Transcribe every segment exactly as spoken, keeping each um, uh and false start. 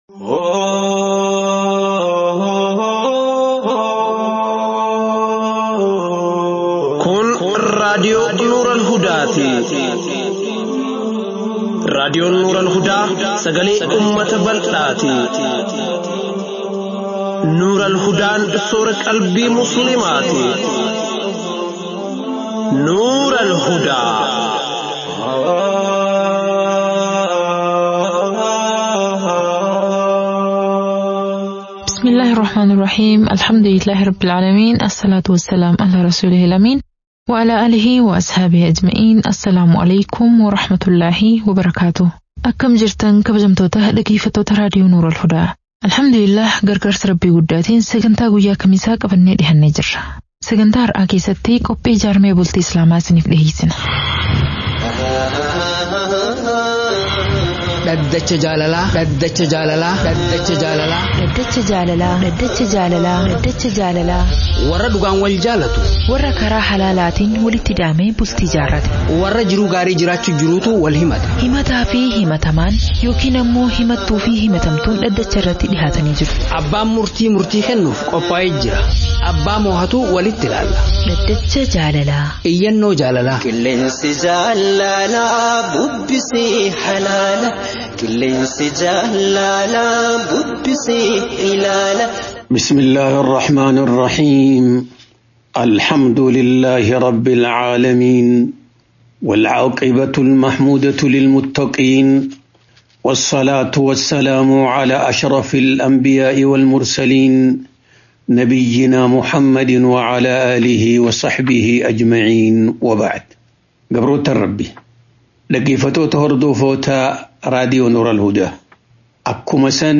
Kun raadiyoo Nuural Hudaati. Raadiyoon Nuural Hudaa sagalee uummata bal'aati. Nuural Hudaan soora qalbii musliimaati. Nuural Hudaa. بسم الله الرحمن الرحيم الحمد لله رب العالمين الصلاة والسلام على رسوله الأمين وعلى آله وأصحابه أجمعين. السلام عليكم ورحمة الله وبركاته. أكم جرتن كبجمتوته دقيفتوته راديو نور الهدى. الحمد لله غرغرت ربي قداتين سجنتا قويا كميسا قبلني دهن نجر سجنتا رأكي ستي قبي جارمي بولتي إسلاما سنف دهيسن Daddacha jaalalaa daddacha jaalalaa daddacha jaalalaa daddacha jaalalaa daddacha jaalalaa daddacha jaalalaa warra dhugaan wal jaalatu warra karaa halaalaatiin walitti daamee bultii jaarrate warra jiruu gaarii jiraachuu jiruutu wal himata himataa fi himatamaan yookiin ammoo himattuu fi himatamtuun daddacha irratti dhihaatanii jiru. Abbaan murtii murtii kennuuf qophaa'ee jira abbaa moohatu walitti ilaalla daddacha jaalalaa iyyannoo jaalalaa qilleensi jaalalaa bubbisii halaala. قلنس جهلالا بدسي إلالا. بسم الله الرحمن الرحيم. الحمد لله رب العالمين والعاقبة المحمودة للمتقين والصلاة والسلام على أشرف الأنبياء والمرسلين نبينا محمد وعلى آله وصحبه أجمعين وبعد. قبروت الربي لقيفتو تهردو فوتا راديو نور الهدى أكما سن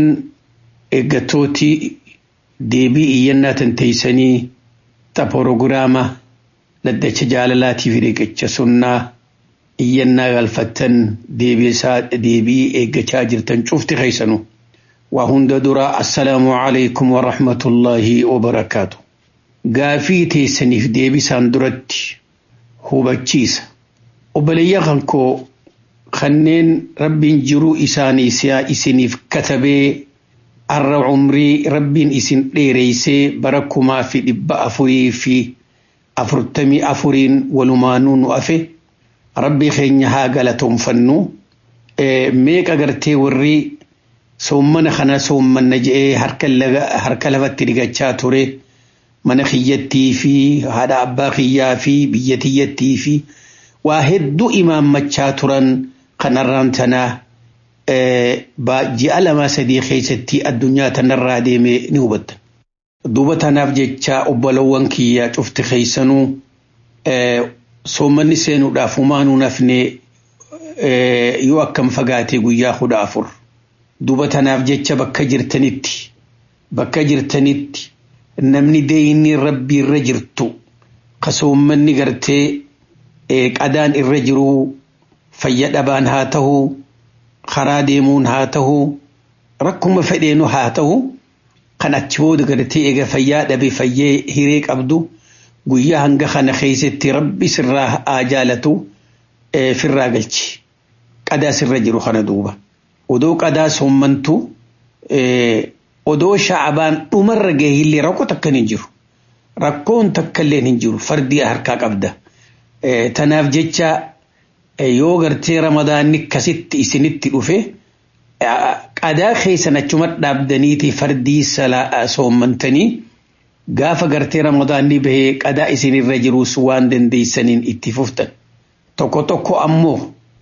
إيقاتوتي ديبي إيانا تنتيساني تا بروغراما لدى جالالاتي في ريكتش سنة إيانا غالفتن ديبي ساد ديبي إيقاتا جرتن شوفتي خيسانو وهند درا السلام عليكم ورحمة الله وبركاته. قافي تيساني في ديبي ساندرتي هو بچيس وبليغنكو خنين ربين جرو إساني سيا إسنيف كتبه الر عمري ربين إسن ليريسي بركما في دبا أفري في أفرتمي أفرين ولمانون أفي ربي خينيها قالتهم فنو إيه ميك أغرتي وري سومن خنا سومن نجئي هركا لفت ريقا توري من خيتي في هذا أبا خيا في بيتيتي في واحد دو إمام مچاتران قنران تنا اه با جعل ما سدي خيستي الدنيا تنرى ديمي نوبت دوبتا نافجيتشا أبالوان كيا شفت خيسانو اه سومن نسينو دافمانو نفني اه يوكم فقاتي قويا خود آفر دوبتا نافجيتشا بكا جرتنيتي بكا جرتنيتي نمني ديني ربي رجرتو قسومن نقرتي قدان الرجرو فيدبان هاته خراديمون هاته ركم فدينو هاته قنات بود قرتي ايغا فياد بفيه هيريك عبدو قويا هنغا خان خيستي ربي سراه آجالتو في الراقلش قداس الرجرو خان دوبا ودو قداس همانتو ودو شعبان امر رقيه اللي ركو تكن انجرو ركون تكلين انجرو فردي هركاك عبدا تناف جيتشا yoo gartee ramadaanni kasitti isinitti dhufe qadaa keessan achumat dhaabdaniiti fardii salaa soommantanii gaafa gartee ramadaanni bahee qadaa isinirra jirus waan dandeessaniin itti fuftan tokko tokko ammoo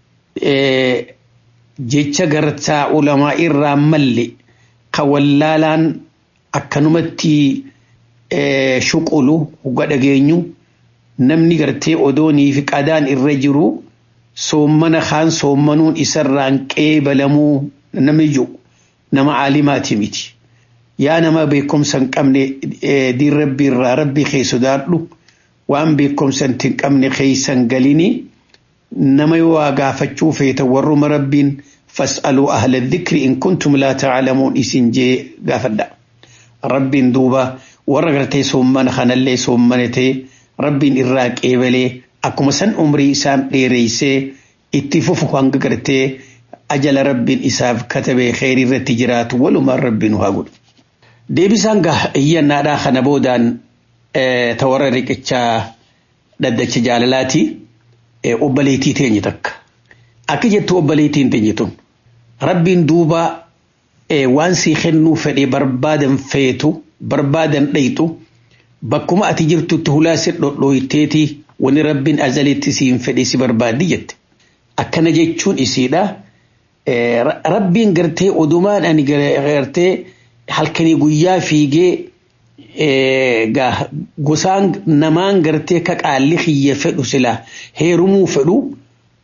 jecha gartaa ulamaa irraa malle kawallaalaan akkanumatti shuqulu huga dhageenyu namni gartee odoonii fi qadaan irra jiru soomana khaan soomanuun isarraan qeebalamuu namni jiru nama caalimaati miti yaa nama beekumsan qabne diin rabbi irraa rabbi keessa daadhu waan beekumsan tin qabne keessan galini nama yoo gaafachuu feeta warruma rabbiin fas'aluu ahla dhikri in kuntum laa ta'lamuun isin jee gaafadha rabbiin duuba warra gartee soomana khanallee soomanatee rabbiin irraa qeebalee akkuma san umrii isaan dheereysee itti fufu hanga gartee ajala rabbiin isaaf katabee khayrii irratti jiraatu walumaan rabbiin haa godhu. Deebisaan gaa iyyannaadhaa kana boodaan tawarra riqichaa dhaddacha jaalalaati obboleettii teenye takka. Akka jettu obboleettiin teenye tun rabbiin duuba waan sii kennuu fedhee barbaadan feetu barbaadan dhayxu bakkuma ati jirtutti hulaa si dhodhooyteeti wani rabbiin azalitti siin fedhee si barbaaddi jette. Akkana jechuun isiidha. Rabbiin gartee odumaan ani gartee halkanii guyyaa fiigee gosaan namaan gartee ka qaalli xiyya fedhu sila heerumuu fedhu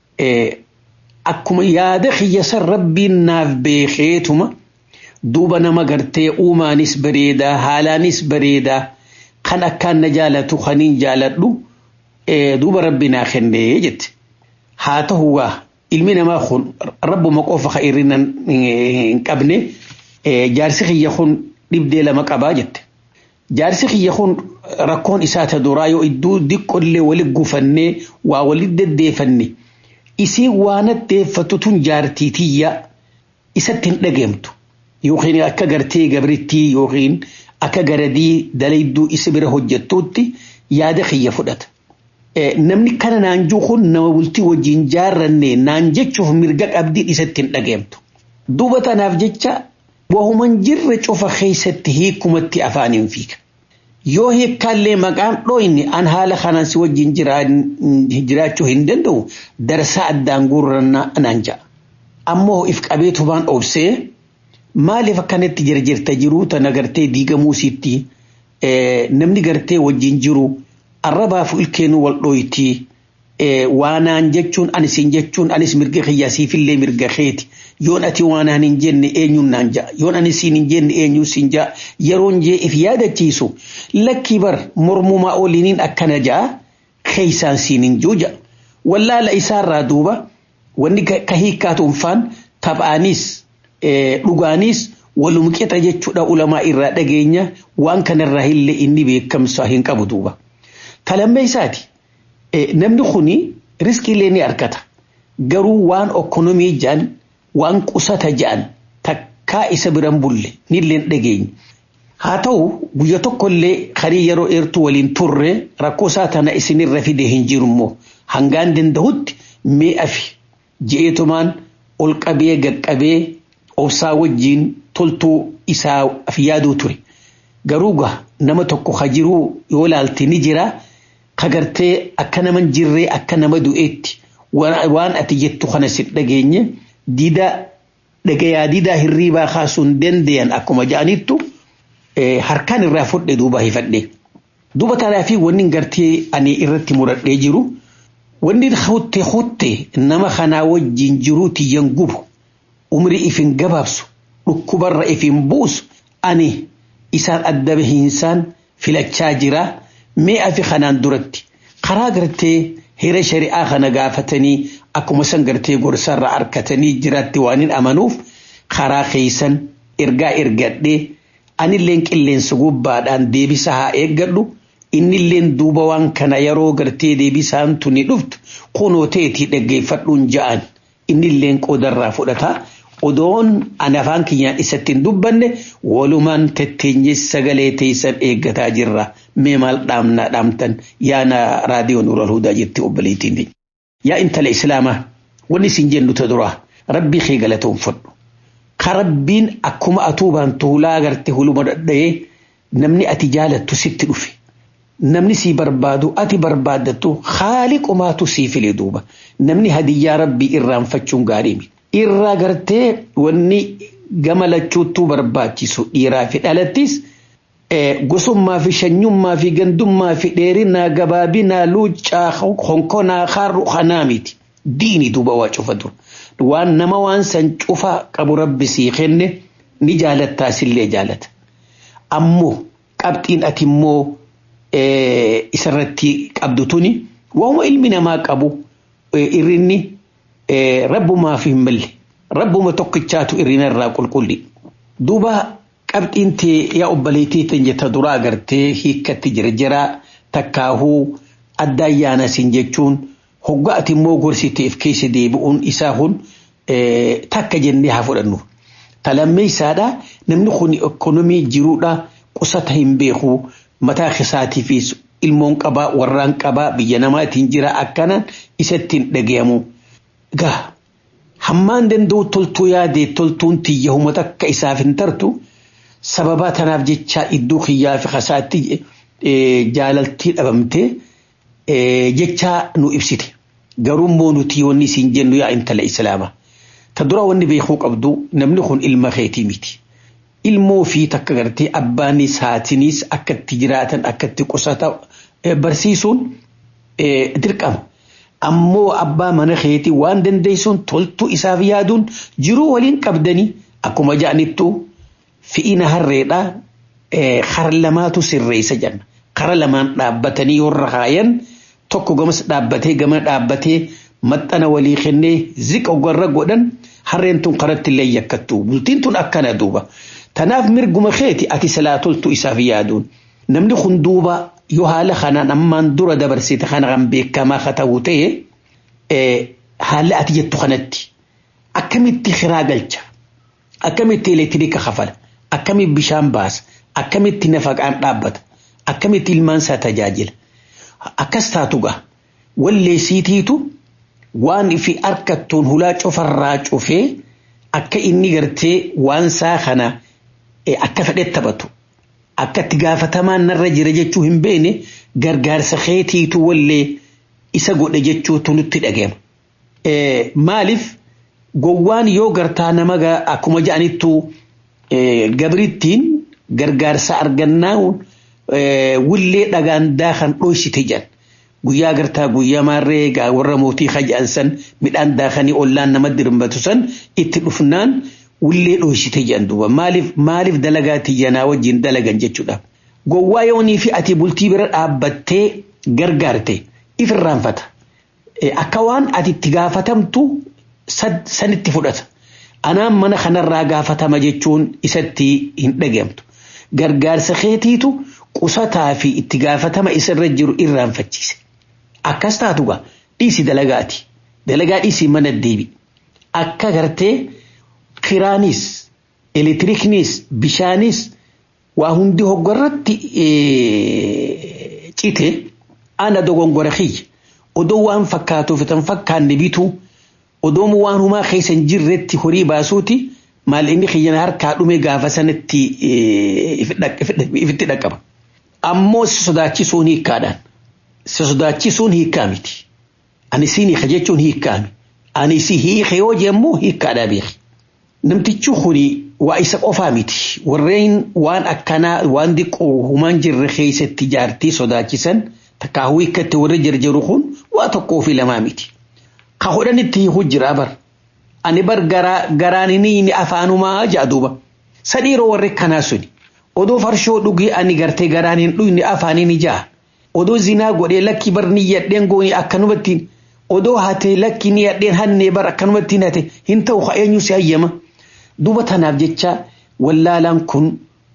akkuma yaada xiyya san rabbiin naaf beekeetuma duuba nama gartee uumaanis bareedaa haalaanis bareedaa kan akkaan na jaalatu kaniin jaaladhu duuba rabbi naa kennee jette. Haa ta'uwaa ilmi namaa kun rabbuma qofa ka irrina hin qabne jaarsi xiyya kun dhibdee lama qabaa jette. Jaarsi xiyya kun rakkoon isaa ta duraa yoo iddoo diqqollee wali gufannee waa wali deddeefanne isii waan addeeffatu tun jaartii tiyya isatti hin dhageemtu yookiin akka gartee gabrittii yookiin akka garadii dalayduu isa bira hojjettuutti yaada xiyya fudhata. Namni kana naan jiru kun nama bultii wajjin jaarranne naan jechuuf mirga qabdii isatti hin dhageemtu. Duuba tanaaf jecha wahuman jirre cufa keessatti hiikumatti afaaniin fiiga. Yoo hiikkaallee maqaan dhooyni an haala kanaan si wajjin jiraachuu hin danda'u darsaa addaan guurrannaa naan ja'a. Ammoo if qabeetumaan obsee maaliif akkanatti jirjirta jiruu tana gartee diigamuu sitti namni gartee wajjin jiru arrabaaf ilkeenuu wal dhooyti waanaan jechuun anis hin jechuun anis mirga xiyyaasiifillee mirga keeti. Yoon ati waanaan hin jenne eenyuun naan ja'a yoon anis siin hin jenne eenyuun siin ja'a yeroon jee if yaadachiisu lakkii bar mormumaa oliiniin akkana ja'a keeysaan siin hin juu ja'a. Wallaala isaarraa duuba wanni ka hiikkaatuun faan taphaanis dhugaanis walum qixa jechuudha ulamaa irraa dhageenya waan kanarraa illee inni beekamsa hin qabu duuba. Talammee isaati namni kuni riskiilee ni argata garuu waan ekonomii jaan waan qusata jaan takkaa isa biran bulle nilleen dhageenya. Haa ta'u guyya tokkollee karii yeroo eertuu waliin turre rakkoo isaa tana isinirra fide hin jirummoo hangaan danda'utti mi'a fi je'eetumaan ol qabee gaqqabee obsaa wajjiin toltuu isaa fi yaaduu ture. Garuu gaa nama tokko ka jiruu yoo laalti ni jira ka gartee akka nama jirree akka nama du'eetti waan ati jettu kana si dhageenye diida dhagayaa diidaa hirriibaa kaasuun dandeeyan akkuma ja'anittu harkaan irraa fudhe duuba hifadhe. Duuba tanaa fi wanni gartee ani irratti muradhee jiru wanni hutte hutte nama kanaa wajjin jiruu tiyyan gubu umrii ifin gabaabsu dhukkubarra ifin buusu ani isaan adda bahiinsaan filachaa jira mee afi kanaan duratti karaa gartee hira shari'aa kana gaafatanii akkuma san gartee gorsarra arkatanii jiraatti waan hin amanuuf karaa keeysan ergaa ergadhee anilleen qilleensa gubbaadhaan deebisa haa eeggadhu innilleen duuba waan kana yeroo gartee deebisaan tuni dhuftu kunoo teetii dhaggeeffadhuun ja'an innilleen qoodarraa fudhata. Odoon an afaan kiyyaan isatti hin dubbanne walumaan tetteenye sagalee teessan eeggataa jirra mee maal dhaamna dhaamtan yaana raadiyoon Nuurul Hudaa jetti obboleettiin. Yaa intala islaamaa wanni isin jennu ta duraa rabbii kee galatoonfadhu. Ka rabbiin akkuma atuubaan tuulaa garte huluma dhadha'ee namni ati jaalattu sitti dhufe. Namni si barbaadu ati barbaadattu haaliqumaatu sii file duuba. Namni hadiyyaa rabbii irraanfachuun gaarii miti. Irraa gartee wanni gama lachuuttuu barbaachisu dhiiraa fi dhalattis gosummaa fi shanyummaa fi gandummaa fi dheerinaa gabaabinaa luuccaa honkonaa harru kanaa miti diini duuba waa cufa dura waan nama waan san cufa qabu rabbi sii kenne ni jaalattaasillee jaalata ammoo qabxiin ati immoo isarratti qabdu tuni waanuma ilmi namaa qabu irrinni rabbumaa fi malle rabbuma tokkichaatu irrina irraa qulqulli duuba qabxiin tee yaa obboleettii tan jetta duraa gartee hiikkatti jirjiraa takkaahuu adda ayyaana sin jechuun hoggaati immoo gorsiteef keessa deebi'uun isaa kun takka jennee haa fudhannu. Talammee isaadha namni kun ekonomii jiruudha qusata hin beeku mataa isaatiifis ilmoon qabaa warraan qabaa biyya namaatiin jira akkanaan isattiin dhagayamu. Gaa hammaan danda'u toltuu yaadee toltuun tiyya humata akka isaaf hin tartu sababa tanaaf jecha iddoo kiyyaa fi kasaatti jaalaltii dhabamtee jecha nu ibsite. Garuu immoo nuti wanni isin jennu yaa intala islaamaa. Ta dura wanni beekuu qabdu namni kun ilma keetii miti. Ilmoo fi takka gartee abbaanis haatinis akkatti jiraatan akkatti qusata barsiisuun dirqama. Ammoo abbaa mana keetii waan dandeessuun toltuu isaaf yaaduun jiruu waliin qabdanii akkuma ja'anittu fi'ina harreedhaa kara lamaatu sirreessa jenna. Kara lamaan dhaabbatanii warra kaayan tokko gamas dhaabbatee gama dhaabbatee maxxana walii kennee ziqa garra godhan harreen tun karatti illee yakkattu. Bultiin tun akkana duuba. Tanaaf mirguma keeti ati silaa toltuu isaaf yaaduun. Namni kun duuba yoo haala kanaan ammaan dura dabarsite kana kan beekamaa haa ta'u ta'e haala ati jettu kanatti akkamitti kiraa galcha akkamitti elektiriika kafala akkamitti bishaan baasa akkamitti nafaqaan dhaabbata akkamitti ilmaan isaa tajaajila akkas taatu gaa walleessiitiitu waan fi harkattuun hulaa cufarraa cufee akka inni gartee waan isaa kana akka fedhetti taphatu akkatti gaafatamaan narra jira jechuu hin beene gargaarsa keetiitu wallee isa godhe jechuutu nutti dhaga'ama. Maaliif gowwaan yoo gartaa nama akkuma ja'anittu gabrittiin gargaarsa argannaa'uun wullee dhagaan daakan dhoysite jedhan. Guyyaa gartaa guyyaa maarree warra mootii haja'ansan midhaan daakanii ollaan nama dirmbatu san itti dhufnaan wullee dhoysite jedhan duuba. Maaliif maaliif dalagaa tiyyanaa wajjin dalagan jechuudha. Gowwaa yoonii fi ati bultii bira dhaabbattee gargaarte ifirraanfata. Akka waan ati itti gaafatamtu sanitti fudhata. Anaan mana kanarraa gaafatama jechuun isatti hin dhagahamtu. Gargaarsa keetiitu qusataa fi itti gaafatama isarra jiru irraanfachiise. Akkas taatu gaa dhiisi dalagaati. Dalagaa dhiisii mana deebi. Akka gartee kiraanis, elektiriiknis, bishaanis waa hundi hoggarratti cite ana dogongora kiyya. Odoo waan fakkaatuuf tan fakkaanne bitu odoo waan humaa keessa hin jirretti horii baasuuti maal inni kiyyana harkaa dhume gaafa sanatti ifitti dhaqqaba. Ammoo si sodaachisuun hiikkaadhaan. Si sodaachisuun hiikkaa miti. Ani siin hiika jechuun hiikkaami. Ani si hiika yoo jemmoo hiikkaadhaa beeki. Namtichi kuni waa isa qofaa miti. Warreen waan akkanaa waan diqqoo humaan jirre keessatti jaartii sodaachisan takkaahuu hiikkatti warra jarjaru kun waa tokkoo fi lamaa miti. Ka hodhanitti hiikuu jira bar. Ani bar garaan inni afaanumaa ja'a duuba. Sadhiiroo warri kanaa suni. Odoo farshoo dhugii ani gartee garaan hin dhuyne afaanii ni ja'a. Odoo zinaa godhee lakki bar ni yadheen gooni akkanumattiin. Odoo hatee lakki ni yadheen hannee bar akkanumattiin hate hin ta'u ka eenyu si hayyama. Duuba tanaaf jecha wallaalaan kun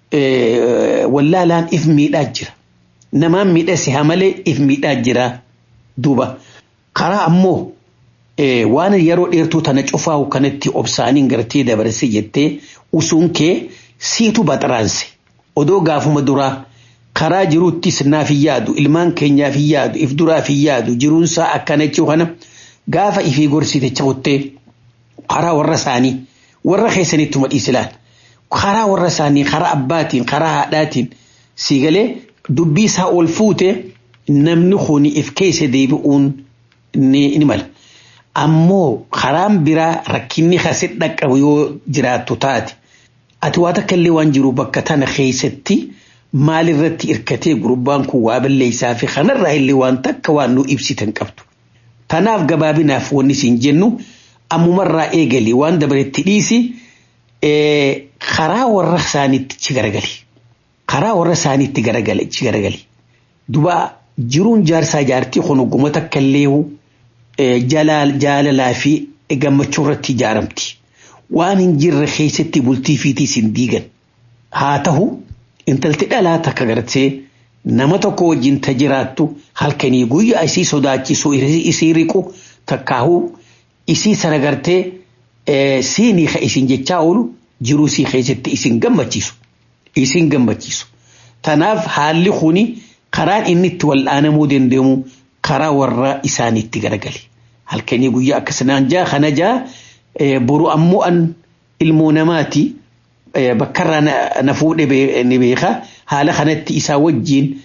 wallaalaan if miidhaa jira. Namaan miidhase haa malee if miidhaa jira duuba. Karaa ammoo waan yeroo dheertuu tana cufaa'u kanatti obsaaniin gartee dabarse jettee usuun kee siitu baxaraanse. Odoo gaafuma duraa karaa jiruuttis naaf hin yaadu ilmaan keenyaaf hin yaadu if duraaf hin yaadu jiruunsaa akkana jechuu kana gaafa ifii gorsite cawuttee karaa warra isaanii warra keessanitti madhiisilaan karaa warra isaanii karaa abbaatiin karaa haadhaatiin siigalee dubbii isaa ol fuute namni kuni if keessa deebi'uun ni mala. Ammoo karaan biraa rakkinni kasit dhaqqabu yoo jiraattu taate ati waa takka illee waan jiru bakka tana keessatti maalirratti irkatee gurbaan kun waa balleessaa fi kanarraa illee waan takka waan nu ibsitan qabdu. Tanaaf gabaabinaaf wanni siin jennu ammumarraa eegali waan dabaretti dhiisi karaa warra isaaniitti ci garagali. Karaa warra isaaniitti garagali ci garagali. Duba jiruun jaarsaa jaartii kun ogguma takka illee jaalalaa fi gammachuu irratti ijaaramti. Waan hin jirre keessatti bultii fiitii sin diigan. Haa ta'u intalti dhalaa takka gartee nama tokko wajjin tajiraattu halkanii guyyaa isii sodaachisu isii riqu takkaahuu isii sana gartee siinii ka isin jechaa oolu jiruu sii keessatti isin gammachiisu isin gammachiisu tanaaf haalli kuni karaan inni itti wal'aanamuu danda'amu karaa warra isaaniitti garagali halkanii guyyaa akkasanaan jaa kana jaa boru ammoo an ilmoo namaati bakkarraa na fuudhe ni beeka haala kanatti isaa wajjiin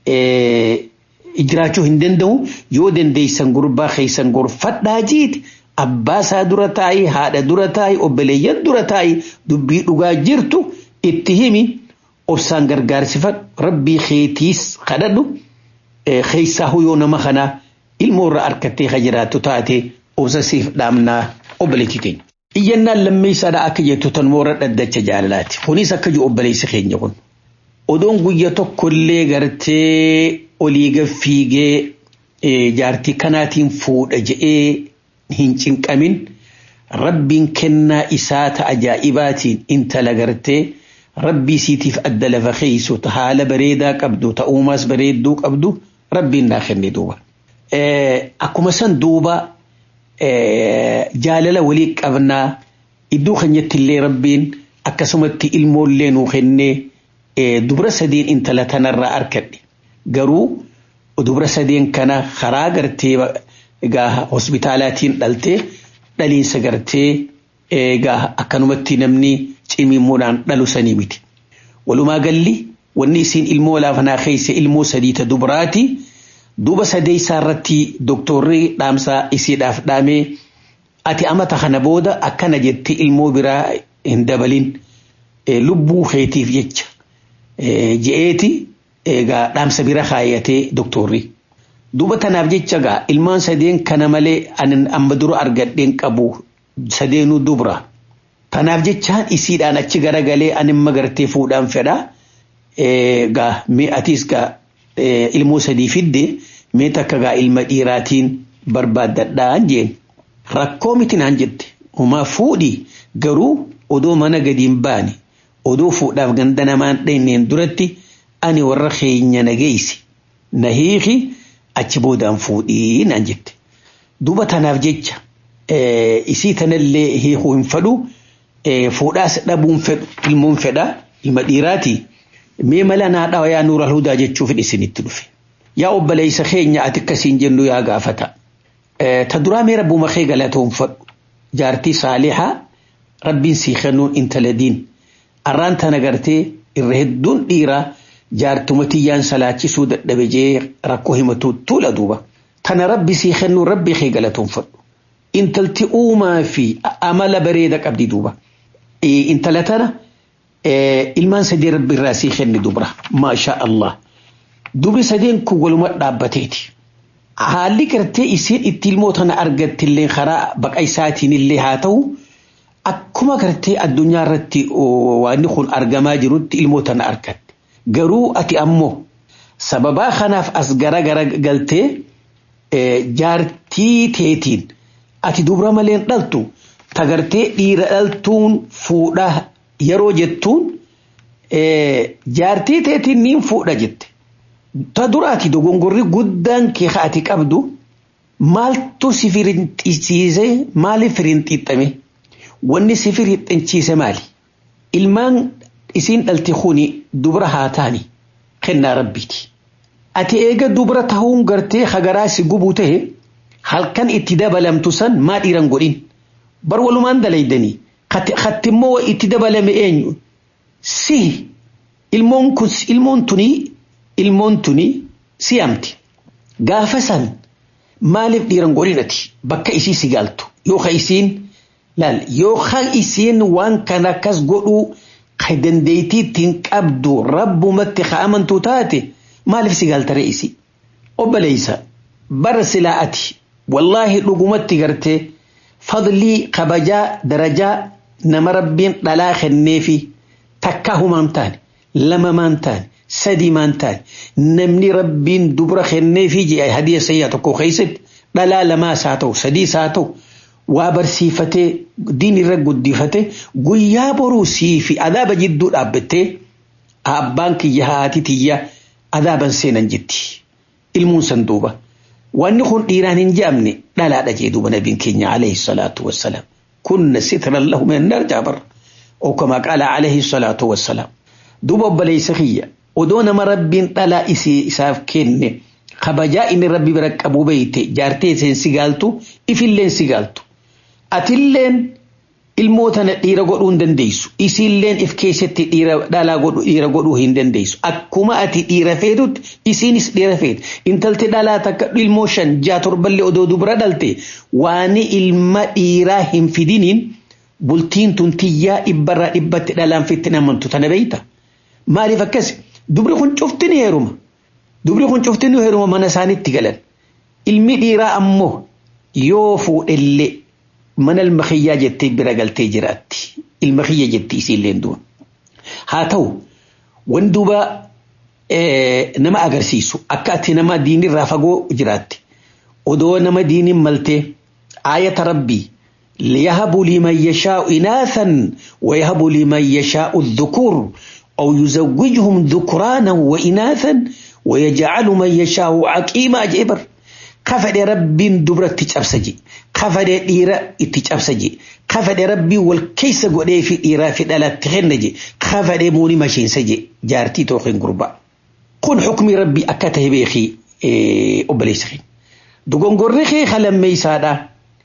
jiraachuu hin danda'u yoo dandeessan gurbaa keessan gorfadhaa jiiti abbaa isaa dura taa'ii haadha dura taa'ii obboleeyyan dura taa'ii dubbii dhugaa jirtu itti himi obsaan gargaarsifadhu rabbii keetiis kadhadhu keessaa huyoo nama kanaa ilmoo irraa harkattee ka jiraattu taate obsa siif dhaamnaa obboleetti keenya. Iyyannaan lammeessaadha akka jettu tan moora dhaddacha jaalalaati. Kunis akka jiru obboleessi keenya kun. Odoon guyya tokkollee gartee olii gaffiigee jaartii kanaatiin fuudha je'ee hin cinqamin rabbiin kennaa isaa ta ajaa'ibaatiin intala gartee rabbii siitiif adda lafa keeysu ta haala bareedaa qabdu ta uumaas bareedduu qabdu rabbiin naa kenne duuba. Akkuma san duuba jaalala walii qabnaa iddoo keenyatti illee rabbiin akkasumatti ilmoollee nuu kennee dubra sadeen intala tanarraa arkadhe garuu dubra sadeen kana karaa gartee egaa hospitaalaatiin dhaltee dhaliinsa gartee egaa akkanumatti namni cimimmuudhaan dhalu sanii miti walumaa galli wanni isiin ilmoo laafanaa keessa ilmoo sadiita dubraati duuba sadeessaa irratti doktorri dhaamsaa isiidhaaf dhaamee ati amata kana booda akkana jetti ilmoo biraa hin dabalin lubbuu keetiif jecha je'eeti egaa dhaamsa bira kaayatee doktorri duuba tanaaf jecha gaa ilmaan sadeen kana malee anin amma dura argadheen qabu sadeenuu dubra tanaaf jechaan isiidhaan achi garagalee anin magartee fuudhaan fedha gaa mee atiis gaa ilmoo sadii fidde mee takka gaa ilma dhiiraatiin barbaaddadhaan jeen rakkoo miti naan jette humaa fuudhi garuu odoo mana gadiin baani odoo fuudhaaf ganda namaan dheeneen duratti ani warra keenya nageessi na hiiki achi boodaan fuudhii naan jette duuba tanaaf jecha isii tanallee hiikuu hin fedhu fuudhaas dhabuun fedhu ilmoon fedha ilma dhiiraati mee mala naa dhawa yaa nuura hudaa jechuuf isinitti dhufe yaa obboleessa keenya ati akkasiin jennu yaa gaafata ta duraa mee rabbuma kee galatoonfadhu jaartii saalihaa rabbiin sii kennuun intala diin arraan tana gartee irra hedduun dhiiraa jaartumatiyyaan salaachisuu dadhabe jee rakkoo himatu tuula duuba tana rabbi sii kennuun rabbii kee galatoonfadhu intalti uumaa fi amala bareeda qabdi duuba intala tana ilmaan sadii rabbi irraa sii kenni dubra maasha Allah dubri sadeen kun waluma dhaabbateeti haalli gartee isiin itti ilmoo tana argattillee karaa baqa isaatiin illee haa ta'u akkuma gartee addunyaa irratti waan kun argamaa jirutti ilmoo tana argatte garuu ati ammoo sababaa kanaaf as gara gara galtee jaartii teetiin ati dubra maleen dhaltu tagartee dhiira dhaltuun fuudha yeroo jettuun jaartii teetiin niin fuudha jette ta duraati dogongorri guddaan kee ati qabdu maaltu si firinxiisiise maaliif firinxiixame wanni si firinxiisiise maali ilmaan isiin dhalti kuni dubra haa taani kennaa rabbiiti ati eega dubra tahuun gartee hagaraa si gubuu tahe halkan itti dabalamtu san maa dhiiran godhin bar walumaan dalaydanii kattimmoo itti dabalame eenyu si ilmoon kun ilmoon tuni ilmoon tuni si amti gaafa san maaliif dhiiran godhinati bakka isii si galtu yoo ka isiin laal yoo ka isiin waan kana akkas godhuu ka dandeeytiittiin qabdu rabbumatti ka amantu taate maaliif si galtare isi obboleeysa bara silaa ati wallaahi dhugumatti gartee fadlii kabajaa darajaa nama rabbiin dhalaa kenneefi takka humaan taane lama maan taane sadii maan taane namni rabbiin dubra kenneefi jee hadiya sayyaa tokko keessatti dhalaa lamaas haa ta'u sadiis haa ta'u waa barsiifatee diin irra guddifatee guyyaa boruu sii fi adaaba jidduu dhaabbattee abbaan kiyya haati tiyya adaaban seenan jetti ilmuun san duuba wanni kun dhiiraan hin jedhamne dhalaadha jee duuba nabiin keenya alayhi salaatu wassalaam كن سترا له من النار جابر أو كما قال عليه الصلاة والسلام دوب بليس خيّة ودون مرب طلا إسي إساف كن خبجاء إن ربي برك أبو بيتي جارتي سين سيغالتو إفلين سيغالتو أتلين ilmootana dhiira godhuu hin dandeessu isiilleen if keessatti dhiira dhalaa godhu dhiira godhuu hin dandeessu akkuma ati dhiira feetutti isiinis dhiira feet intalti dhalaa takka ilmoo shan ja'a torballee odoo dubra dhalte waan ilma dhiiraa hin fidiniin bultiin tun tiyyaa dhibbarraa dhibbatti dhalaan fitti namantu tana beeyta maaliif akkas dubri kun cuftini heeruma dubri kun cuftini heeruma mana isaanitti galan ilmi dhiiraa ammoo yoo fuudhellee من المخيّة جتّي برجلتي جراتي المخيّة جتّي سيلين دون هاتو وندوبا اه نما أجرسيسو أكاتي نما ديني رافقو جراتي ودو نما ديني ملتي آية ربي ليهب لمن يشاء إناثا ويهب لمن يشاء الذكور أو يزوجهم ذكرانا وإناثا ويجعل من يشاء عقيما جبر كفد ربي دبرت تجابسجي كفد ديرا تجابسجي كفد ربي والكيس غودي في ديرا في دلا تخنجي كفد موني ماشين سجي جارتي توخين غربا كون حكم ربي اكته بيخي إيه اوبليسخين دوغون غورخي خلم ميسادا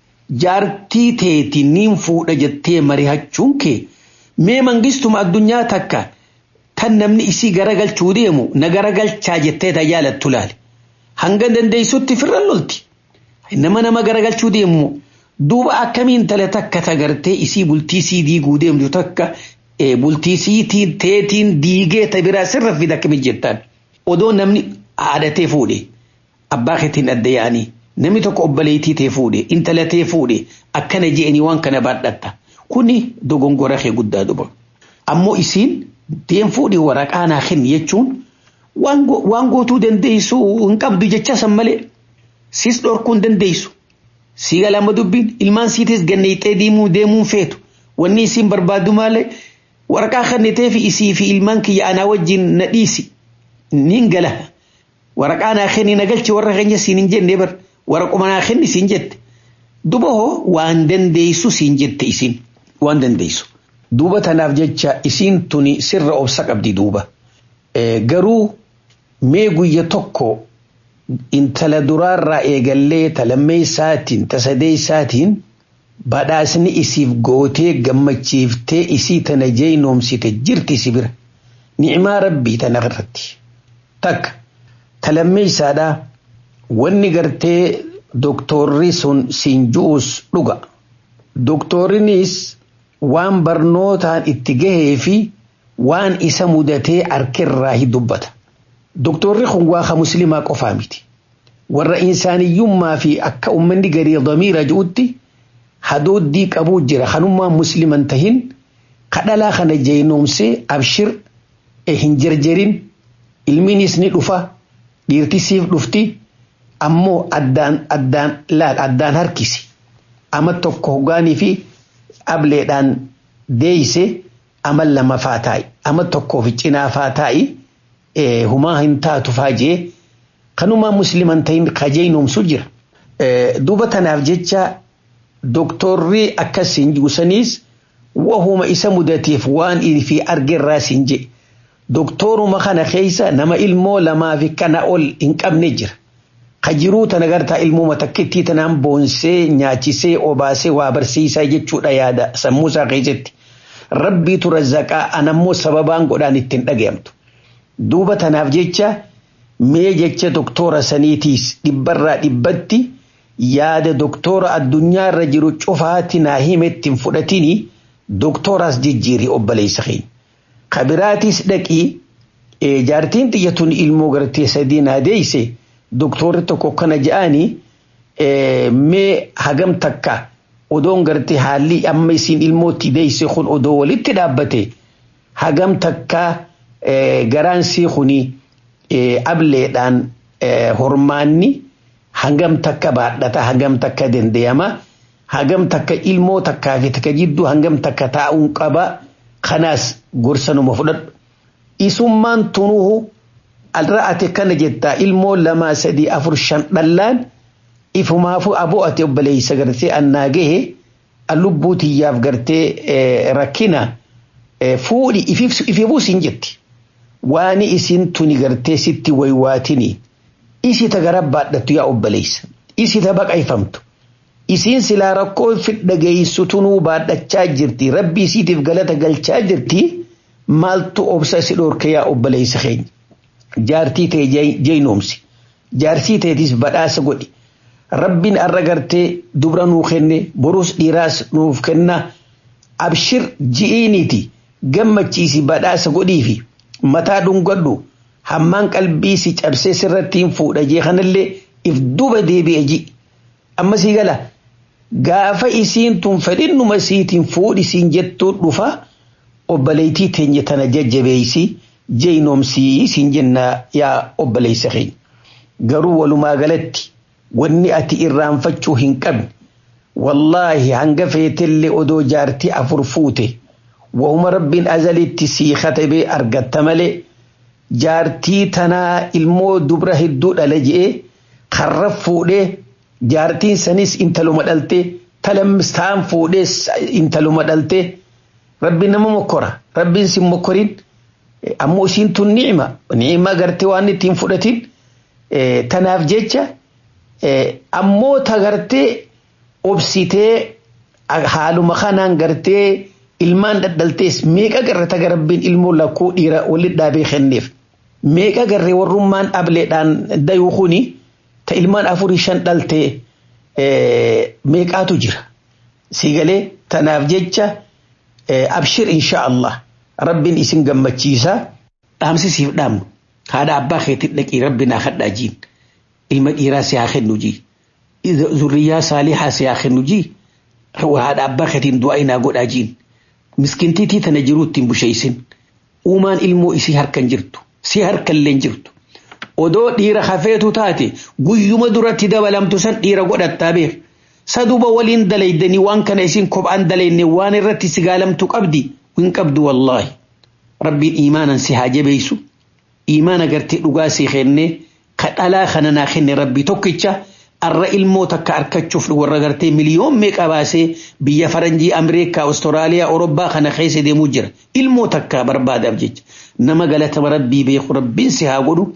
جارتي تيتي نينفو دجتي مريها چونكي مي منغستم الدنيا تكا تنمني اسي غرغل چوديمو نغرغل چاجتي تجالت تلال hanga dandeessutti firran lolti nama nama garagalchuu deemu duuba akkamiin tale takka tagartee isii bultii sii diiguu deemtu takka bultii siitiin teetiin diigee tabiraa sirra fida akkamiin jettaan odoo namni aadatee fuudhe abbaa keetiin adda yaanii namni tokko obbaleetii tee fuudhe intala tee fuudhe akkana je'anii waan kana baadhatta kuni dogongora kee guddaa duba ammoo isiin teen fuudhe waraqaa naa kenni jechuun waan gootuu dandeessu hin qabdu jecha san malee sis dhorkuun dandeessu si galama dubbiin ilmaan siitis ganneexee deemuu deemuun feetu wanni isin barbaadu malee waraqaa kannitee fi isii fi ilmaan kiyya anaa wajjin na dhiisi nin gala waraqaa naa kenni na galchi warra keenya siin hin jenne bar waraquma naa kenni siin jette duba hoo waan dandeessu siin jette isin waan dandeessu duuba tanaaf jecha isin tuni sirra obsa qabdi duuba garuu mee guyya tokko intala duraarraa eegallee talammee isaatiin tasadee isaatiin badhaasni isiif gootee gammachiiftee isii tana jeynoomsite jirti si bira ni'imaa rabbii tana irratti takka talammee isaadhaa wanni gartee doktorri sun siin ju'us dhuga doktorrinis waan barnootaan itti gahee fi waan isa mudatee arkirraa hi dubbata doktorri kun waa muslimaa qofaa miti warra insaaniyyummaa fi akka ummanni garii damiira ju'utti hadooddii qabuu jira kanummaa musliman tahin kadhalaa kana jeynoomsee abshir hin jarjarin ilminis ni dhufa dhiirtisiif dhufti ammoo addaan addaan laal addaan harkisi ama tokko hogaanii fi ableedhaan deeyse amal lama faataa'i ama tokko fi cinaa faataa'i humaa hin taatu faajee kanumaa musliman tahin kajeynoomsu jira duuba tanaaf jecha doktorri akkasiin gusaniis wahuma isa mudateef waan fi argerraa siin je doktoruma kana keeysa nama ilmoo lamaa fi kana ol hin qabne jira kajiruu tana gartaa ilmuma takkittii tanaan boonsee nyaachisee obaasee waa barsiisaa jechuudha yaada sammuusaa keeysatti rabbiitu razzaqaa anammoo sababaan godhaan ittiin dhagayamtu duuba tanaaf jecha mee jecha doktora saniitiis dhibbarraa dhibbatti yaada doktora addunyaa irra jiru cufaati naa himetti hin fudhatini doktoraas jijjiiri obboleessa keenya kabiraatis dhaqii jaartiin xiyyatuun ilmoo gartee sadii naa deeyse doktorri tokko kana je'anii mee hagam takka odoon gartee haalli amma isin ilmootti deeyse kun odoo walitti dhaabbate hagam takka garaan sii kuni ableedhaan hormaanni hangam takka baadhata hangam takka dandayama hangam takka ilmoo takkaa fi takka jidduu hangam takka taa'uun qaba kanaas gorsanuma fudhadhu isummaan tunuhu alra'ate kana jettaa ilmoo lama sadii afur shan dhallaan ifumaafu aboo ati obboleeysa gartee annaa gahe allubbuutiyyaaf gartee rakkina fuudhi ififuu siin jetti waani isin tuni gartee sitti waywaatini isi ta garabbaadhattu yaa obboleessa isi ta baqayfamtu isiin silaa rakkoo fidha geessu tunuu baadhachaa jirti rabbii isiitiif galata galchaa jirti maaltu obsa si dhorke yaa obboleessa keenya jaartii ta'e jeynoomsi jaarsii ta'etis badhaasa godhi rabbiin arra gartee dubra nuu kenne borus dhiiraas nuuf kenna abshir ji'iiniti gammachiisi badhaasa godhiifi mataa dhungadhu hammaan qalbii si cabsee sirrattiin fuudha jee kanallee if duba deebi'e ji amma sii gala gaafa isiin tun fedhinnuma siitiin fuudhi siin jettuu dhufa obboleettii teenya tana jajjabeeysi jeynoomsii siin jenna yaa obboleessa keenya garuu walumaa galatti wanni ati irraanfachuu hin qabne wallaahi hanga feetellee odoo jaartii afur fuute wahuma rabbiin azalitti sii katabee argatta malee jaartii tanaa ilmoo dubra hedduu dhala je'ee karra fuudhee jaartiin sanis intaluma dhaltee talammistaan fuudhee intaluma dhaltee rabbiin nama mokkora rabbiin sin mokkorin ammoo isiin tun ni'ima ni'ima gartee waan ittiin fudhatin tanaaf jecha ammoo ta gartee obsitee haaluma kanaan gartee ilmaan daddaltees meeqa garre ta garabbiin ilmoo lakkuu dhiira walit dhaabee kenneef meeqa garre warrummaan ableedhaan dayuu kuni ta ilmaan afurii shan dhaltee meeqaatu jira sigalee tanaaf jecha abshir insha Allah rabbiin isin gammachiisa dhaamsisiif dhaamnu haadha abbaa keetii dhaqii rabbinaa kadhaa jiin ilma dhiiraa si haa kennu jii zurriyaa saalihaa si haa kennu jii haadha abbaa keetiin du'aa inaa godhaa jiin miskintiitii tana jiruutti hin busheeysin uumaan ilmoo isii harkan jirtu si harkallee jirtu odoo dhiira hafeetu taate guyyuma duratti dabalamtu san dhiira godhattaa beek saduba waliin dalaydanii waan kana isin kophaan dalayne waan irratti si gaalamtu qabdi hin qabdu wallaahi rabbiin iimaanan si haa jabeeysu iimaana gartee dhugaa si kenne kadhalaa kana naa kenne rabbii tokkicha arra ilmoo takka arkachuuf warra gartee miliyoon meeqa baasee biyya faranjii Ameerikaa Awustiraaliyaa Awurooppaa kana keessa deemuu jira ilmoo takka barbaadaaf jecha nama galata rabbii beeku rabbiin si haa godhu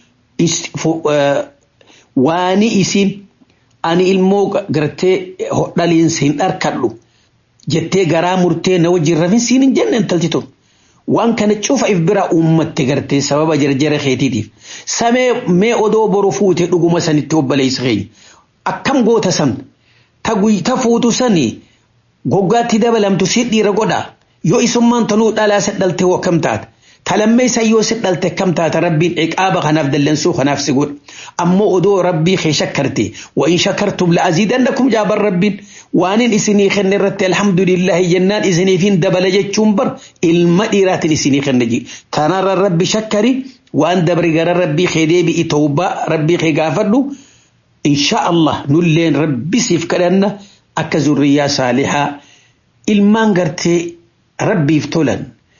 waani isin ani ilmoo gartee hodhaliin siin dharkadhu jettee garaa murtee na wajjin rafin siin hin jenne intalti tun waan kana cufa if bira ummatte gartee sababa jarjara keetiitiif samee mee odoo boru fuute dhuguma sanitti obboleessa keenya akkam goota san ta fuutu sani goggaatti dabalamtu si dhiira godha yoo isummaan tanuu dhalaa sadhalte hoo kam taata talammee sayyoo sadhalte kam taata rabbiin iqaaba kanaaf dallansuu kanaaf si godha ammoo odoo rabbii kee shakkarte wa in shakartum la azidannakum jaabar rabbiin waanin isinii kenne irratti alhamdulillahi jennaan isiniifin dabala jechuun bar ilma dhiiraatiin isinii kenne ji tanarra rabbi shakkari waan dabri gara rabbii kee deebi'i tawbaa rabbii kee gaafadhu insha Allah nulleen rabbi siif kadhanna akka zurriyaa saalihaa ilmaan gartee rabbiif tolan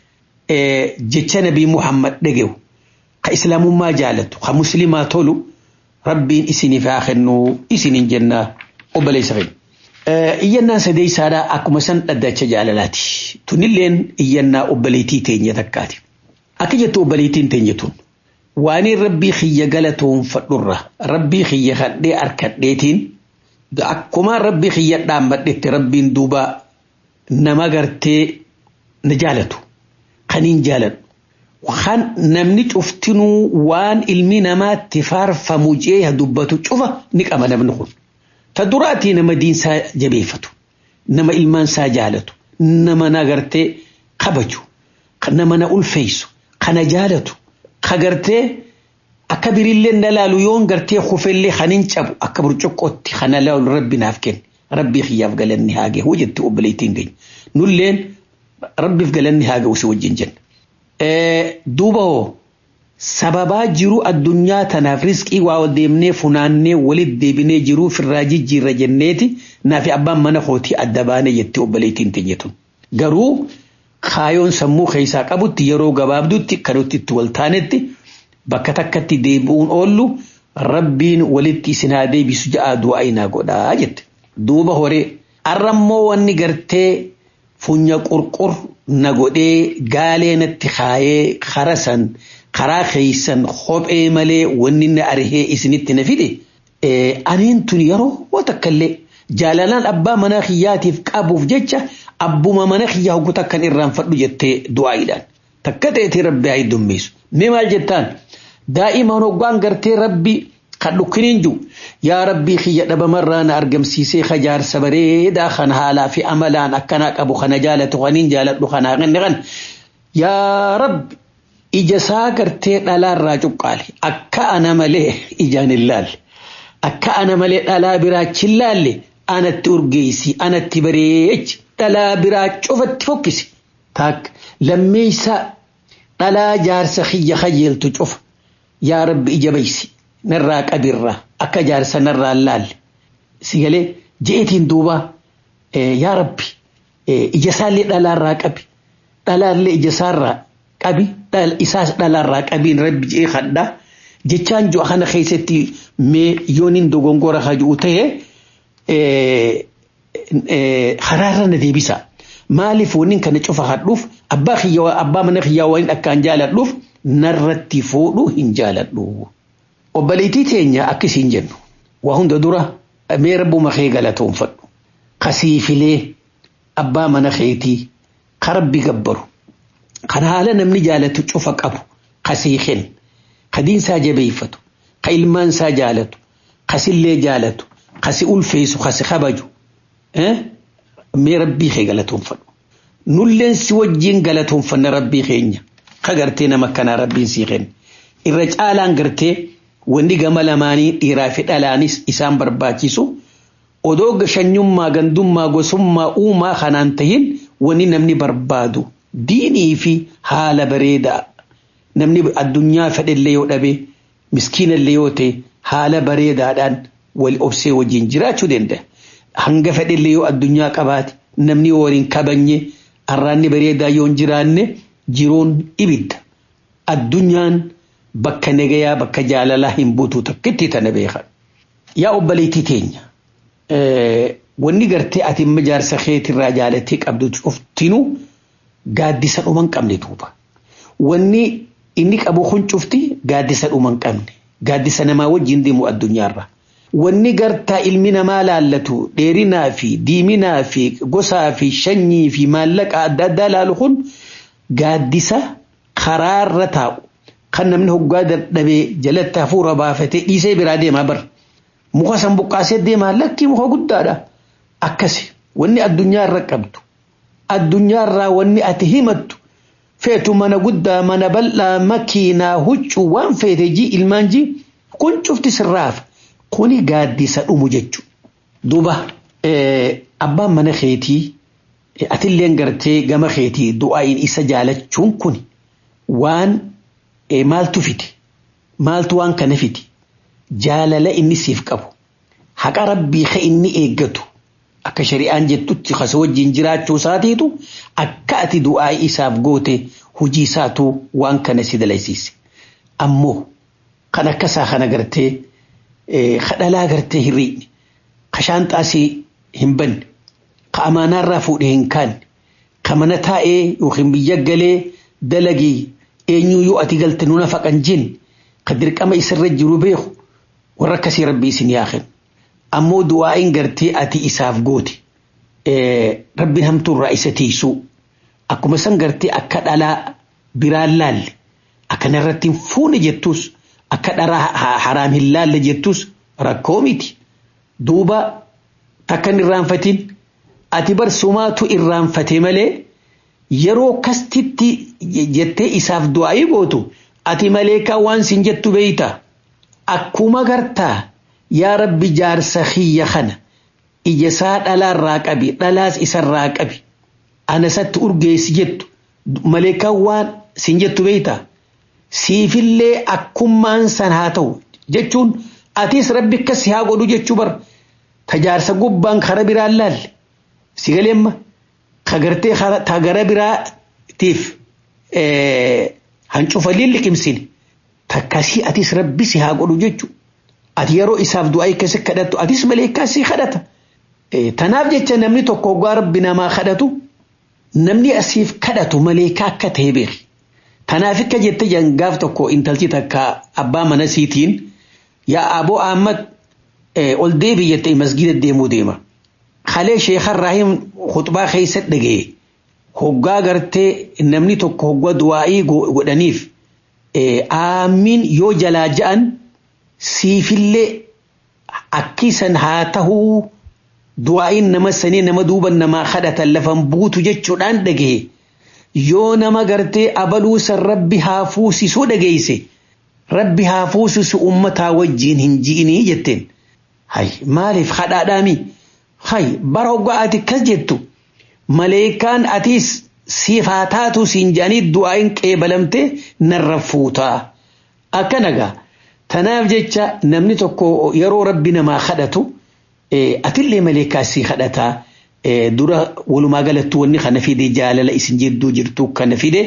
jecha nabii Muhammad dhageewu ka islaamummaa jaalatu ka muslimaa tolu rabbiin isiniif haa kennu isinin jenna obboleessa keenya iyyannaa sadeeysaadhaa akkuma san dhaddacha jaalalaati tunilleen iyyannaa obboleettii teenya takkaati akka jettu obboleettiin teenya tun waaniin rabbii xiyya galatoonfadhurra rabbii xiyya kadhee arkadheetiin akkuma rabbii xiyya dhaammadhetti rabbiin duuba nama gartee na jaalatu kaniin jaaladhu kan namni cuftinuu waan ilmi namaatti faarfamu jee dubbatu cufa ni qaba namni kun تدراتي نما دين سا جبيفتو نما إلمان سا جالتو نما نغرتي قبجو نما نقول فيسو خنا جالتو خغرتي أكبر اللي نلالو يون غرتي خوف اللي خنين چابو أكبر چوكوتي خنا لالو ربي نافكين ربي خياف قلني هاجي وجدت أبليتين جين نولين ربي فقلني هاجي وسوى الجنجن اه دوباو sababaa jiru addunyaa tanaaf riskii waa deemnee funaannee walit deebinee jiru firraa jijjiirra jenneeti naafi abbaan mana kootii adda baane jettee obboleettiin teenyatu garuu kaayoon sammuu keessaa qabutti yeroo gabaabdutti kanutti itti waltaanetti bakka takkatti deebi'uun oollu rabbiin walitti isin haa deebisu ja'a du'aa inaa godhaa jette duuba horee arrammoo wanni gartee funya qurqur na godhee gaalee natti kaayee kharasan karaa keeysan kophee malee wanni na arhee isinitti na fide aniin tun yeroo watakkallee jaalalaan abbaa mana kiyyaatiif qabuuf jecha abbuma mana kiyyaa hoggu takkan irraanfadhu jettee du'aayiidhaan takka ta'eetii rabbi haa dummeessu mee maal jettaan daa'imaan hoggaan gartee rabbi kan dhukkiniin jiru yaa rabbii kiyya dhabamarraa na argamsiisee kajaarsa bareedaa kan haalaa fi amalaan akkanaa qabu kana jaalatu kaniin jaaladhu kanaa kenne kan yaa rabbi ija isaa gartee dhalaarraa cuqqaale akka ana malee ijaan hin laalle akka ana malee dhalaa biraachi hin laalle anatti urgeessi anatti bareechi dhalaa biraa cufatti fokkisi taak lammeeysa dhalaa jaarsa kiyya kajeeltu cufa yaa rabbi ija baysi narraa qabirraa akka jaarsa narraa laalle sigalee jeetiin duuba yaa rabbi ija isaallee dhalaarraa qabi dhalaallee ija isaarraa qabi isaas dhalaarraa qabiin rabbi jee kadhaa jechaan jiru kana keessatti mee yooniin dogongora hajuu ta'e haraarra na deebisa maaliif wanni kana cufa hadhuuf abbaa kiyyaa abbaa mana kiyyaa waan akkaan jaaladhuuf narratti fuudhu hin jaaladhu obboleettii teenya akkasiin jennu waa hunda dura mee rabbuma kee galatoonfadhu kasiifilee abbaa mana keetii karabbi gabbaru kan haala namni jaalatu cufa qabu kasiiken kadiinsaa jabeeffatu ka ilmaansaa jaalatu kasillee jaalatu kasi ulfeessu kasi kabaju mee rabbii kee galatoonfadhu nulleen si wajjiin galatoonfanna rabbii keenya ka gartee nama kanaa rabbiin sii kenne irra caalaan gartee wanni gama lamaanii dhiiraa fi dhalaanis isaan barbaachisu odoo gashanyummaa gandummaa gosummaa uumaa kanaan tahin wanni namni barbaadu diinii fi haala bareedaa namni addunyaa fedhellee yoo dhabe miskiinallee yoo ta'e haala bareedaadhaan wal obsee wajjin jiraachuu danda'a hanga fedhellee yoo addunyaa qabaate namni waliin kabanye arraanni bareedaa yoo hin jiraanne jiruun ibidda addunyaan bakka nagayaa bakka jaalalaa hin buutu takkitti tana beekan yaa obboleettii teenya wanni gartee ati imma jaarsa keetirraa jaalattee qabdu cuftinuu gaaddisa dhuma hin qabne duuba wanni inni qabu kun cufti gaaddisa dhuma hin qabne gaaddisa namaa wajjin deemu addunyaarra wanni gartaa ilmi namaa laallatu dheerinaa fi diiminaa fi gosaa fi shanyii fi maallaqa adda addaa laalu kun gaaddisa karaarra taa'u kan namni hoggaa dadhabee jalatti hafuura baafatee dhiisee biraa deemaa bar muka san buqqaasee deemaa lakkii muka guddaadha akkasi wanni addunyaarra qabdu addunyaarraa wanni ati himattu feetu mana guddaa mana bal'aa makiinaa huccuu waan feete jii ilmaan jii kun cufti sirraaf kuni gaaddisa dhumu jechu duuba abbaan mana keetii atilleen gartee gama keetii du'aayin isa jaalachuun kun waan maaltu fiti maaltu waan kana fiti jaalala inni siif qabu haqa rabbii ka inni eeggatu akka shari'aan jettutti kasa wajjin jiraachuu isaatiitu akka ati du'aa isaaf goote hujii isaatu waan kana si dalaysiise ammoo kan akkasaa kana gartee kadhalaa gartee hirriidni ka shaanxaasii hin banne ka amaanaarraa fuudhee hin kaanne ka mana taa'ee yookiin biyya galee dalagii eenyu yoo ati galte nuna faqan jin ka dirqama isarra jiru beeku warra akkasii rabbii isin yaakin ammoo du'aayin gartee ati isaaf goote rabbiin hamtuurraa isa tiisuu akkuma san gartee akka dhalaa biraan laalle akkana irratti hin fuune jettus akka dharaa haraam hin laalle jettus rakkoo miti duuba takkan irraanfatin ati barsumaatu irraanfate malee yeroo kastitti jettee isaaf du'aayi gootu ati maleekaa waan sin jettu beeyta akkuma gartaa yaa rabbi jaarsa kiyya kana ija isaa dhalaarraa qabi dhalaas isarraa qabi anasatti urgeessi jettu maleekaa waan sin jettu beeyta siifillee akkummaan san haa ta'u jechuun atis rabbi akkas haa godhu jechuu bar tajaarsa gubbaan kara biraan laalle si galeemma kagartee tagara biraatiif hancufa liqimsine takkasii atis rabbi si haa godhu jechu ati yeroo isaaf du'aa keessatti kadhattu atis maleekaa si kadhata tanaaf jecha namni tokko oggaa rabbi namaa kadhatu namni asiif kadhatu maleekaa akka ta'e beeki. Tanaaf akka jette jangaaf tokko intalchi takka abbaa mana siitiin yaa aboo Ahmad ol deebi jettee masgida deemuu deema. Khalee Sheekh Rahim khutbaa keessa dhagee hoggaa gartee namni tokko hoggaa du'aa'ii godhaniif aamin yoo jalaa ja'an siifillee akkisan haa tahuu du'aa'iin nama sanii nama duuban namaa kadhatan lafan buutu jechuudhaan dhagee yoo nama gartee abaluu san rabbi haa fuusisuu dhageeyse rabbi haa fuusisu ummataa wajjiin hin ji'inii jetteen. Hay maaliif kadhaadhaami? Hay bara hoggaa ati kas jettu maleekaan atiis siif haa taatu siin jedhanii du'aa'iin qeebalamte narra fuutaa. Akkanagaa tanaaf jecha namni tokko yeroo rabbi namaa kadhatu atillee maleekaa sii kadhataa dura walumaa galattuu wanni kana fide jaalala isin jidduu jirtu kana fide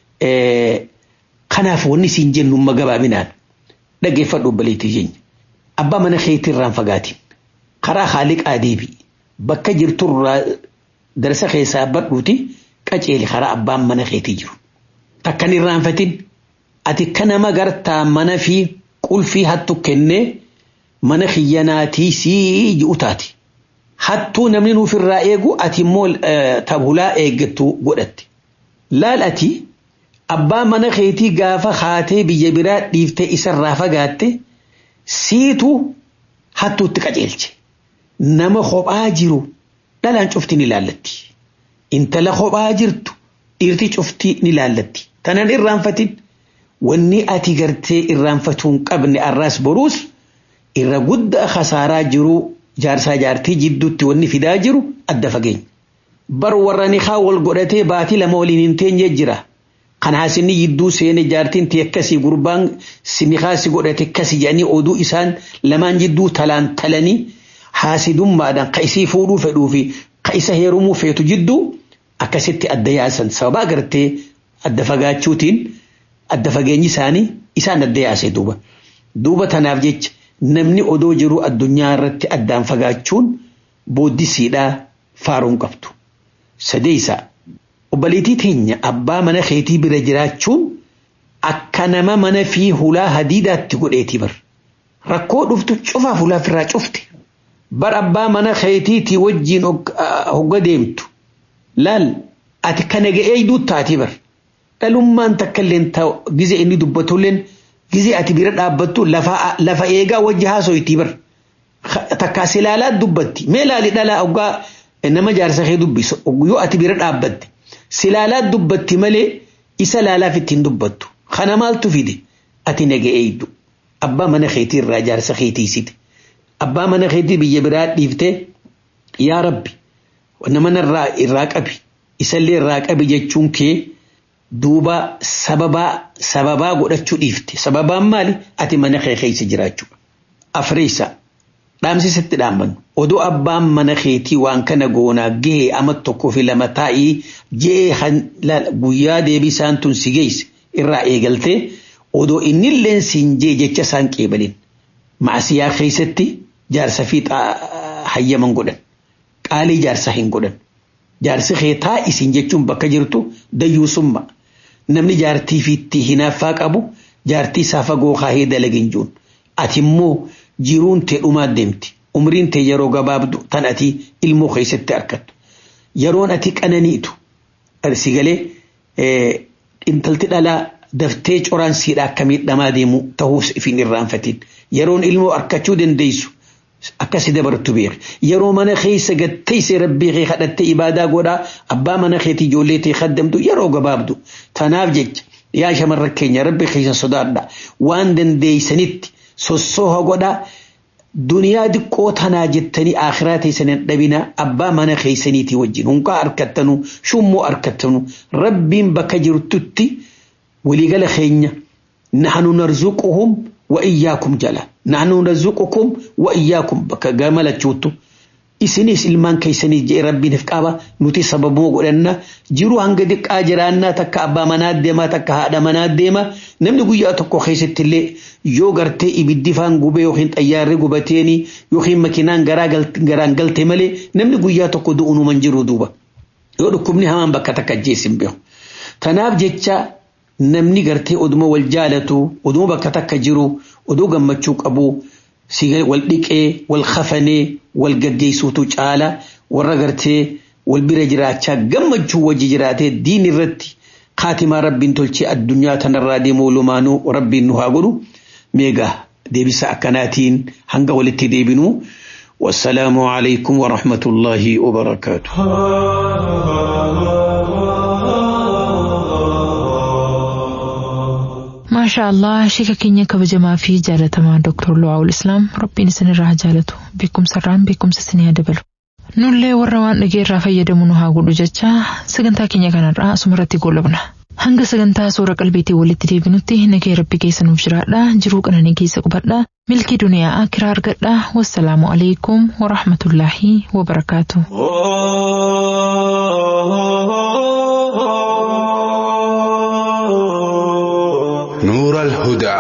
kanaaf wanni isin jennu magabaabinaan dhaggeeffadhu baleetii jeenya. Abbaa mana keetii irraan fagaatiin karaa haaliqaa deebi bakka jirturraa darasa keessaa badhuuti qaceeli karaa abbaan mana keetii jiru. Takkan irraanfatin ati kanama gartaa mana fi qulfii hattu kennee mana khiyyanaatii sii ji'u taati. Hattuu namni nuuf irraa eegu ati immoo tabulaa eeggattu godhatti. Laal ati abbaa mana keetii gaafa haatee biyya biraa dhiiftee isarraa fagaatte siitu hattuutti qaceelche. Nama kophaa jiru dhalaan cufti ni laallatti. Intala kophaa jirtu dhiirti cufti ni laallatti. Tanan irraanfatin wanni ati gartee irraanfatuun qabne arraas boruus irra guddaa khasaaraa jiru jaarsaa jaartii jidduutti wanni fidaa jiru adda fageenya. Bar warra niqaa wal godhatee baatii lama waliin hin teenye jira. Kanaa sinni jidduu seene jaartiin tee akkasii gurbaan niqaa si godhate akkasii jedhanii oduu isaan lamaan jidduu talaan talanii haasidummaadhaan ka isii fuudhuu fedhuu fi ka isa heerumuu feetu jidduu akkasitti adda yaasan sababa gartee adda fagaachuutiin adda fageenyi isaanii isaan adda yaase duuba. Duuba tanaaf jecha namni odoo jiru addunyaa irratti addaan fagaachuun booddisiidhaa faaruun qabdu. Sadeessa obboleettii teenya abbaa mana keetii bira jiraachuun akka nama mana fi hulaa hadiidaatti godheetii bar. Rakkoo dhuftu cufaaf hulaa firraa cufte. Bar abbaa mana keetiitii wajjiin hogga deemtu. Laal ati kana ga'ee duuttaatii bar. Dhalummaan takka illeen ta'u gize inni dubbatulleen gize ati bira dhaabbattu lafa lafa eegaa wajji haasoyitii bar. Takka silaalaa dubbatti mee laali dhalaa hoggaa nama jaarsa kee dubbisu yoo ati bira dhaabbatte silaalaa dubbatti malee isa laalaaf ittiin dubbattu. Kana maaltu fide ati naga'ee abbaa mana keetii irraa jaarsa keetiisite. Abbaa mana keetii biyya biraa dhiiftee yaa rabbi nama narraa irraa qabi isallee irraa qabi jechuun kee duuba sababaa sababaa godhachuu dhiifte. Sababaan maali? Ati mana kee keessa jiraachuu. Afreessa dhaamsisitti dhaammannu odoo abbaan mana keetii waan kana goonaa gahee ama tokkoo fi lama taa'ii jee guyyaa deebii isaan tun si geesse irraa eegaltee odoo innilleen siin jee jecha isaan qeebalin maasiyaa keessatti jaarsa fi hayyaman godhan qaalii jaarsa hin godhan. Jaarsi keetaa isin jechuun bakka jirtu dayyuusumma namni jaartii fi itti hinaaffaa qabu jaartii isaa fagoo kaahee dalagin juun ati immoo jiruun tee dhumaa deemti. Umriin tee yeroo gabaabdu tan ati ilmoo keessatti argattu yeroon ati qananiitu arsi galee intalti dhalaa daftee coraan siidhaa akka miidhamaa deemu ta'uus ifin irraanfatiin yeroon ilmoo arkachuu dandeessu akkasi dabartu beek yeroo mana keessa gatteessee rabbii kee kadhattee ibaadaa godhaa abbaa mana keetii ijoollee tee kaddamtu yeroo gabaabdu. Tanaaf jecha yaa shamarra keenya rabbi keessa sodaadha waan dandeessanitti sossooha godhaa duniyaa diqqoo tanaa jettanii akhiraa teessanin dhabina abbaa mana keessaniitii wajjin hunqaa arkattanu shummoo arkattanu rabbiin bakka jirtutti waliigala keenya nahnu narzuquhum wa iyyakum jala nahnu narzuqukum wa iyyakum bakka gamalachuutu isinis ilmaan keessanii jee rabbiin qaba nuti sababuma godhanna jiru hanga diqqaa jiraannaa takka abbaa manaa deema takka haadha manaa deema namni guyyaa tokko keessatti illee yoo gartee ibiddi faan gubee yookiin xayyaarri gubateeni yookiin makiinaan garaa garaan galte malee namni guyyaa tokko du'uunu man jiru duuba yoo dhukkubni hamaan bakka takka jeesin beeku tanaaf jecha namni gartee oduma wal jaalatu oduma bakka takka jiru oduu gammachuu qabu sigal wal dhiqee wal khafanee wal gaggeessuutu caala warra gartee wal bira jiraachaa gammachuu wajji jiraatee diin irratti خاتم ربين تلشي الدنيا تنرادي مولمانو ربين نهاغلو ميغا ديبسا أكناتين هنغا ولتي ديبنو والسلام عليكم ورحمة الله وبركاته ما شاء الله شيكا كينيا كبجما في جالة مع دكتور لواء الإسلام ربين سن الراه جالته بكم سران بكم سسنيا دبلو نولي warrawaan dhageerraa fayyadamu nu haa godhu jecha sagantaa keenya kanarraa asumarratti goolabna hanga sagantaa suura qalbiitii walitti deebinutti nagee rabbi keessa nuuf jiraadha jiruu qananii keessa qubadha milkii duniyaa akiraa argadha wassalaamu alaikum warahmatullaahi wabarakaatu نور الهدى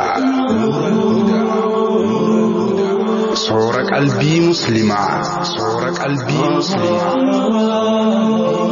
صورة قلبي مسلمة صورة قلبي مسلمة